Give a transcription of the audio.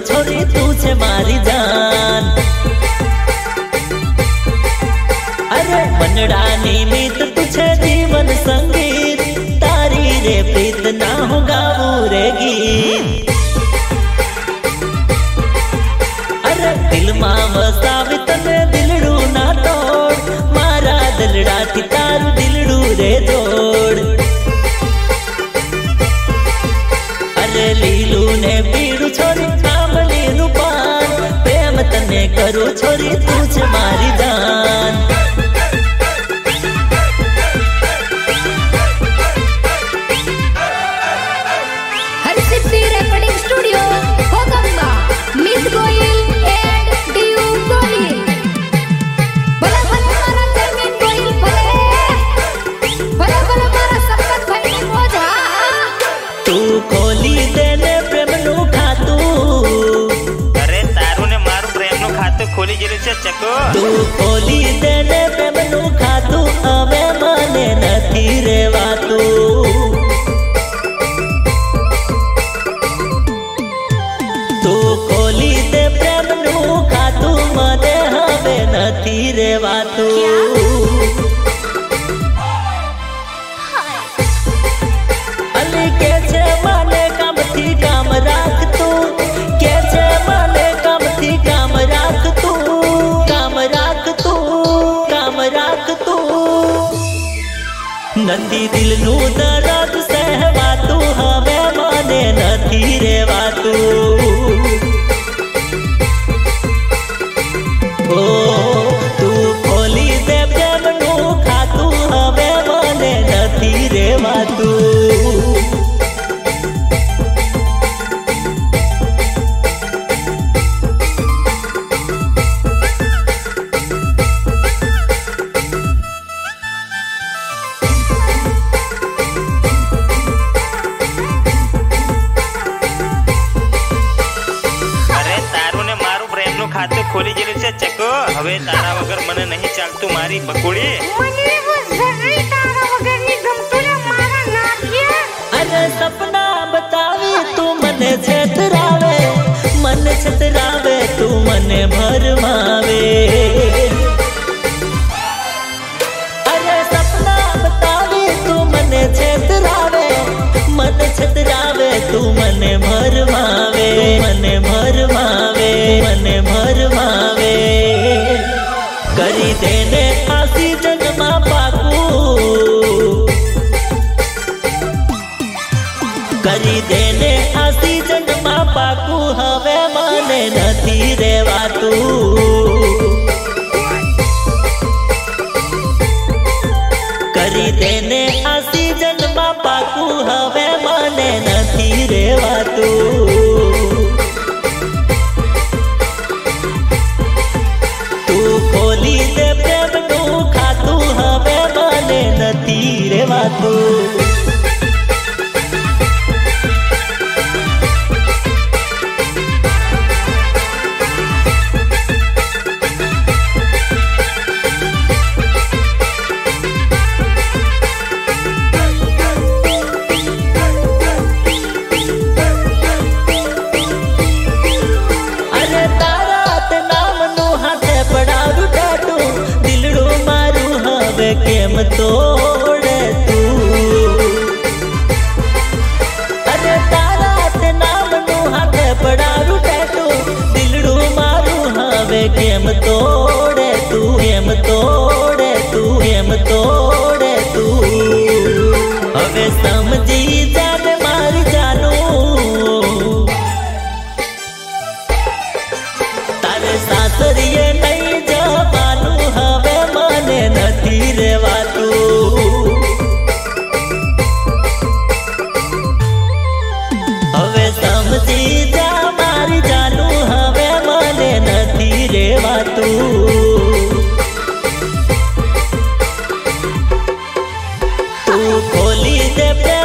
छोरी तू छे मारी जान। अरे मनड़ा निमित तू छे जीवन संगीत, तारी रे प्रीत ना हो गावू रे गीत। अरे दिल मां वसावी तने दिलड़ू ना तोड़, मारा दिलड़ा थी तारू दिलड़ू रे जोड़। अरे लीलू ने पीड़ू छोरी कामली नु पान, प्रेम तने करू छोरी तू छे मारी जान। हरसिद्धि रिकॉर्डिंग स्टूडियो कोकंबा, मिस गोयल एंड डीयू गोयल। भला भला मारा जमीन गोयल भला भला मारा संपत भाई ने मोजा। तू खोली देने प्रेम नु खातू, अरे तारू ने मारू प्रेम नु खातू खोली गेलू छे चको। तू खोली देने प्रेम नु खातू, अवे मने नथी रेवातू। तू खोली दे प्रेम नु खातू, मने हवे नथी रेवातू। अली के छे माने काम थी काम राख तू, के छे माने काम थी काम राख तू, काम राख तू, काम राख तू। नथी दिल नु दर्द सहवातू, हवे माने नथी रेवातू। ओ तू खोली दे प्रेम नु खातू, हवे माने नथी रेवातू। खाते खोली गेलू छे चको। हवे तारा वगर मने नहीं चालतू मारी बकुड़ी। मने वो जरी तारा वगर नी गमतू ने मारा नाकिया। अरे सपना बतावे तू मने छतरावे, मन छतरावे तू मने भरमावे। अरे सपना बतावे तू मने छतरावे, मन छतरावे तू मने भरमावे, मने भरमावे, मने भरमावे। करी देने आसी जन्मा पाकू, करी देने आसी जन्मा पाकू, हवे माने नथी रेवातू। करी देने आसी जन्मा पाकू, हवे माने नथी रेवातू। तू खोली दे प्रेम नु खातू, हवे माने नथी रेवातू। केम तोड़े तू, अरे तारा ते नाम नु हाथे पड़ारू टैटू, दिलड़ू मारू हवे केम तोड़े तू, केम तोड़े तू, केम तोड़े तू। हवे समझी जाने मार जानू, तारे सासरिये नहीं जवानू, हवे मने नथी रेवातू। हवे समझी जा मारी जानू, हवे मने नथी रेवातू। तू खोली दे